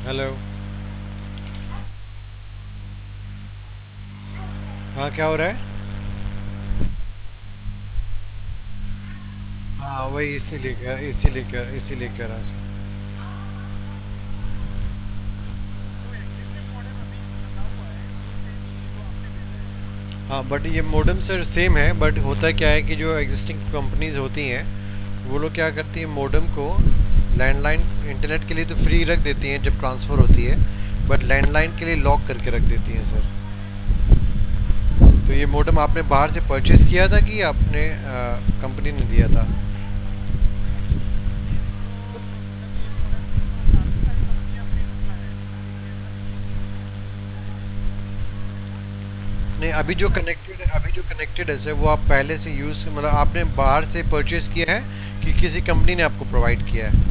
Hello. हाँ, क्या हो रहा है? हाँ, वही इसीलिए कह रहा था। हाँ, बट ये मॉडेम सर सेम है, बट होता क्या है कि जो एग्जिस्टिंग कंपनीज होती हैं वो लोग क्या करती हैं, मॉडेम को लैंडलाइन इंटरनेट के लिए तो फ्री रख देती हैं जब ट्रांसफ़र होती है, बट लैंडलाइन के लिए लॉक करके रख देती हैं सर। तो ये मॉडेम आपने बाहर से परचेज किया था कि आपने कंपनी ने दिया था? नहीं, अभी जो कनेक्टेड है सर, वो आप पहले से यूज़ मतलब आपने बाहर से परचेज किया है कि किसी कंपनी ने आपको प्रोवाइड किया है?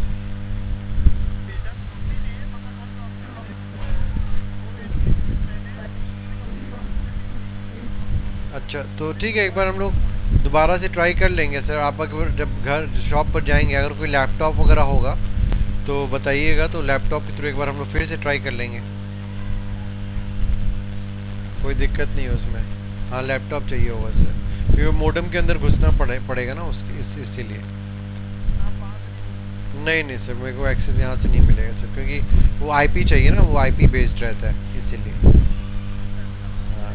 अच्छा, तो ठीक है, एक बार हम लोग दोबारा से ट्राई कर लेंगे सर। आप अगर जब घर शॉप पर जाएंगे, अगर कोई लैपटॉप वगैरह होगा तो बताइएगा, तो लैपटॉप के थ्रू एक बार हम लोग फिर से ट्राई कर लेंगे। कोई दिक्कत नहीं है उसमें। हाँ, लैपटॉप चाहिए होगा सर, क्योंकि वो मोडेम के अंदर घुसना पड़ेगा ना उसके इसीलिए। नहीं नहीं सर, मेरे को एक्सेस यहाँ से नहीं मिलेगा सर, क्योंकि वो आईपी चाहिए ना, वो आईपी बेस्ड रहता है इसीलिए। हाँ,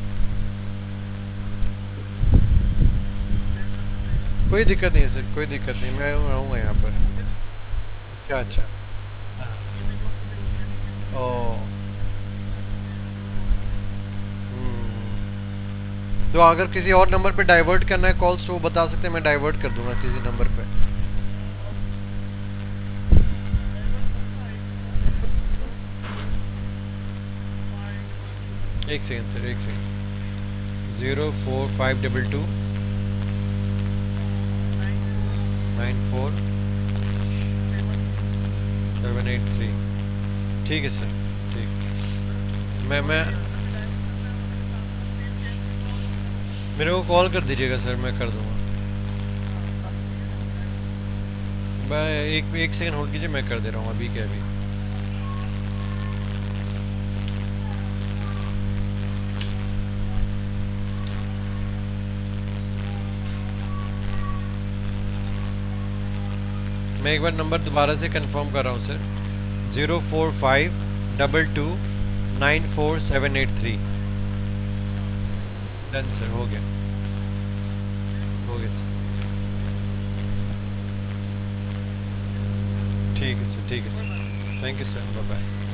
कोई दिक्कत नहीं है सर, कोई दिक्कत नहीं, मैं रहूँगा यहाँ पर। अच्छा अच्छा। ओ। हम्म। तो अगर किसी और नंबर पे डाइवर्ट करना है कॉल्स तो वो बता सकते हैं, मैं डाइवर्ट कर दूंगा किसी नंबर पे। एक सेकंड सर, एक सेकंड। 04522 9478 3। ठीक है सर। ठीक। मैं मेरे को कॉल कर दीजिएगा सर, मैं कर दूंगा। मैं एक एक सेकंड होल्ड कीजिए, मैं कर दे रहा हूँ अभी के अभी। मैं एक बार नंबर दोबारा से कंफर्म कर रहा हूँ सर। 04522 9478 3। डन सर, हो गया। हो गया सर। ठीक है सर, ठीक है sir. Thank you sir, bye bye.